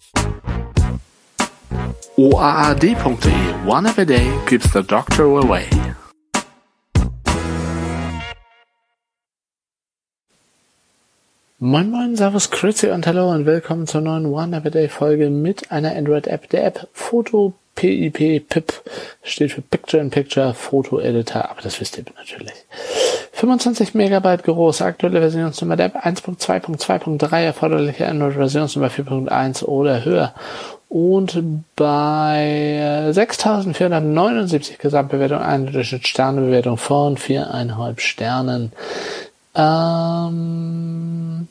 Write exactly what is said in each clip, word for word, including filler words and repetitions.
O A A D punkt de. One app a day keeps the doctor away. Moin moin, servus, grüezi und hallo und willkommen zur neuen One App a Day Folge mit einer Android-App. Der App Photo P I P, P I P, steht für Picture in Picture Photo Editor, aber das wisst ihr natürlich. fünfundzwanzig Megabyte groß, aktuelle Versionsnummer der App eins Punkt zwei Punkt zwei Punkt drei, erforderliche Android-Versionsnummer vier Punkt eins oder höher. Und bei sechstausendvierhundertneunundsiebzig Gesamtbewertung eine Durchschnittssternebewertung von viereinhalb Sternen. Ähm,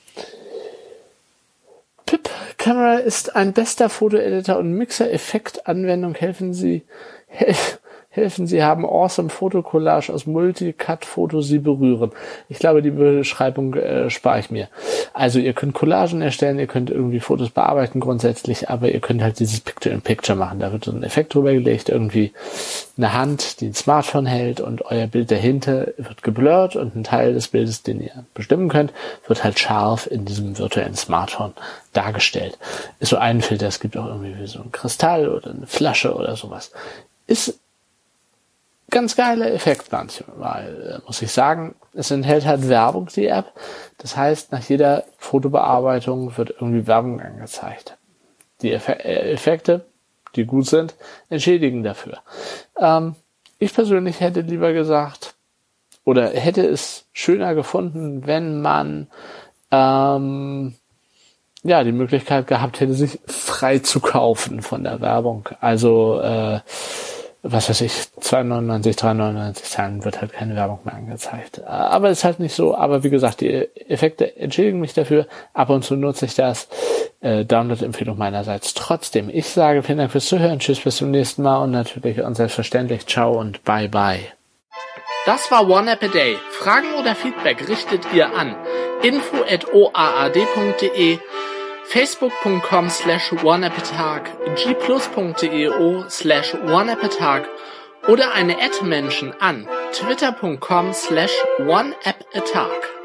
P I P Camera ist ein bester Fotoeditor und Mixer-Effekt-Anwendung. Helfen Sie, helf, helfen Sie haben awesome Fotocollage aus Multicut-Fotos Sie berühren. Ich glaube, die Beschreibung äh, spare ich mir. Also ihr könnt Collagen erstellen, ihr könnt irgendwie Fotos bearbeiten grundsätzlich, aber ihr könnt halt dieses Picture-in-Picture machen. Da wird so ein Effekt drüber gelegt, irgendwie eine Hand, die ein Smartphone hält und euer Bild dahinter wird geblurrt und ein Teil des Bildes, den ihr bestimmen könnt, wird halt scharf in diesem virtuellen Smartphone dargestellt. Ist so ein Filter, es gibt auch irgendwie so ein Kristall oder eine Flasche oder sowas. Ist ganz geiler Effekt manchmal, muss ich sagen. Es enthält halt Werbung, die App. Das heißt, nach jeder Fotobearbeitung wird irgendwie Werbung angezeigt. Die Eff- Effekte, die gut sind, entschädigen dafür. Ähm, ich persönlich hätte lieber gesagt, oder hätte es schöner gefunden, wenn man ähm, ja die Möglichkeit gehabt hätte, sich frei zu kaufen von der Werbung. Also äh, was weiß ich, zwei neunundneunzig, drei neunundneunzig zahlen, wird halt keine Werbung mehr angezeigt. Aber ist halt nicht so. Aber wie gesagt, die Effekte entschädigen mich dafür. Ab und zu nutze ich das. Äh, Download-Empfehlung meinerseits trotzdem. Ich sage vielen Dank fürs Zuhören. Tschüss, bis zum nächsten Mal. Und natürlich und selbstverständlich ciao und bye bye. Das war One App a Day. Fragen oder Feedback richtet ihr an info at o a a d punkt de, facebook punkt com slash oneappatag, gplus punkt de slash oneappatag oder eine Ad-Menschen an twitter punkt com slash oneappatag.